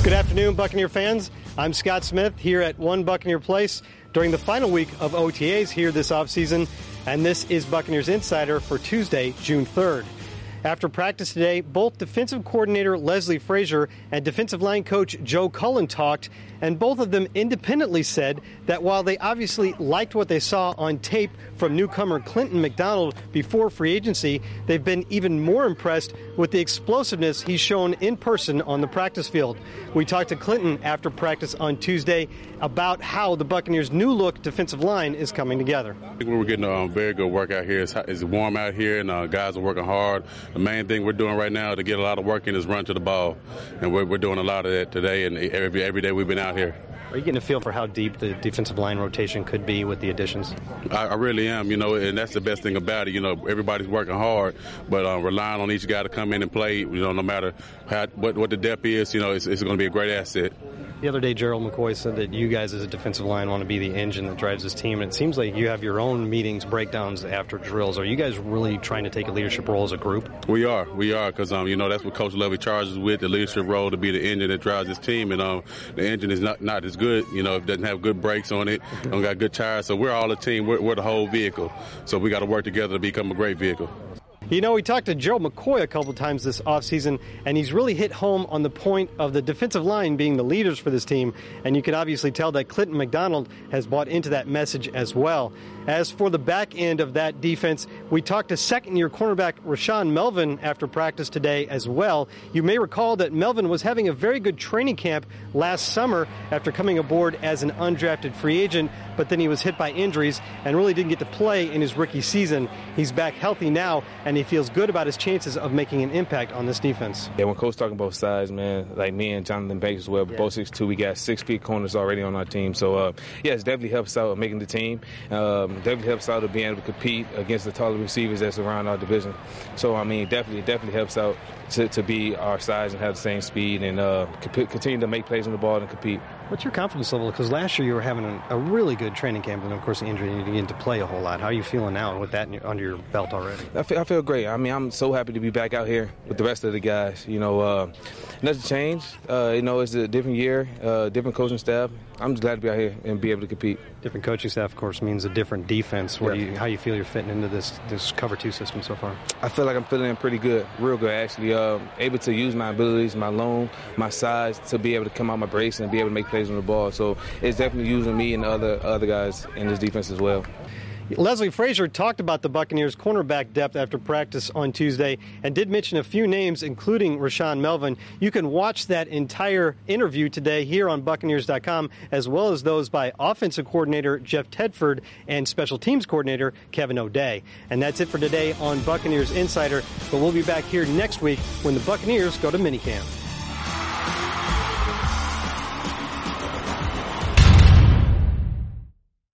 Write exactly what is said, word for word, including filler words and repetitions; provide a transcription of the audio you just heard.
Good afternoon, Buccaneer fans. I'm Scott Smith here at One Buccaneer Place during the final week of O T As here this offseason, and this is Buccaneers Insider for Tuesday, June third. After practice today, both defensive coordinator Leslie Frazier and defensive line coach Joe Cullen talked, and both of them independently said that while they obviously liked what they saw on tape from newcomer Clinton McDonald before free agency, they've been even more impressed with the explosiveness he's shown in person on the practice field. We talked to Clinton after practice on Tuesday about how the Buccaneers' new look defensive line is coming together. I think we're getting a very good workout here. It's, it's warm out here, and uh, guys are working hard. The main thing we're doing right now to get a lot of work in is run to the ball, and we're, we're doing a lot of that today, and every, every day we've been out here. Are you getting a feel for how deep the defensive line rotation could be with the additions? I, I really am, you know, and that's the best thing about it. You know, everybody's working hard, but uh, relying on each guy to come in and play, you know, no matter how, what, what the depth is, you know, it's, it's going to be a great asset. The other day, Gerald McCoy said that you guys as a defensive line want to be the engine that drives this team, and it seems like you have your own meetings, breakdowns after drills. Are you guys really trying to take a leadership role as a group? We are. We are, because, um, you know, that's what Coach Lovie charges with, the leadership role to be the engine that drives this team, and um, the engine is not, not as good, you know, it doesn't have good brakes on it, don't got good tires, so we're all a team. We're, we're the whole vehicle, so we got to work together to become a great vehicle. You know, we talked to Gerald McCoy a couple times this offseason, and he's really hit home on the point of the defensive line being the leaders for this team, and you can obviously tell that Clinton McDonald has bought into that message as well. As for the back end of that defense, we talked to second-year cornerback Rashaan Melvin after practice today as well. You may recall that Melvin was having a very good training camp last summer after coming aboard as an undrafted free agent, but then he was hit by injuries and really didn't get to play in his rookie season. He's back healthy now, and he feels good about his chances of making an impact on this defense. Yeah, when Coach talking about size, man, like me and Jonathan Banks as well, yeah. both six two, we got six feet corners already on our team. So, uh, yeah, it definitely helps out making the team. Um, definitely helps out of being able to compete against the taller receivers that's around our division. So, I mean, definitely, definitely helps out to, to be our size and have the same speed and uh, continue to make plays on the ball and compete. What's your confidence level? Because last year you were having a, a really good training camp, and of course the injury, you didn't get to play a whole lot. How are you feeling now with that under your belt already? I feel, I feel great. I mean, I'm so happy to be back out here with the rest of the guys. You know, uh, nothing changed. Uh, you know, it's a different year, uh, different coaching staff. I'm just glad to be out here and be able to compete. Different coaching staff, of course, means a different defense. What yeah. do you, how you feel you're fitting into this this cover two system so far? I feel like I'm feeling pretty good, real good actually. Uh, able to use my abilities, my loan, my size to be able to come out my brace and be able to make plays on the ball. So it's definitely using me and the other other guys in this defense as well. Leslie Frazier talked about the Buccaneers' cornerback depth after practice on Tuesday and did mention a few names, including Rashaan Melvin. You can watch that entire interview today here on Buccaneers dot com, as well as those by offensive coordinator Jeff Tedford and special teams coordinator Kevin O'Day. And that's it for today on Buccaneers Insider, but we'll be back here next week when the Buccaneers go to minicamp.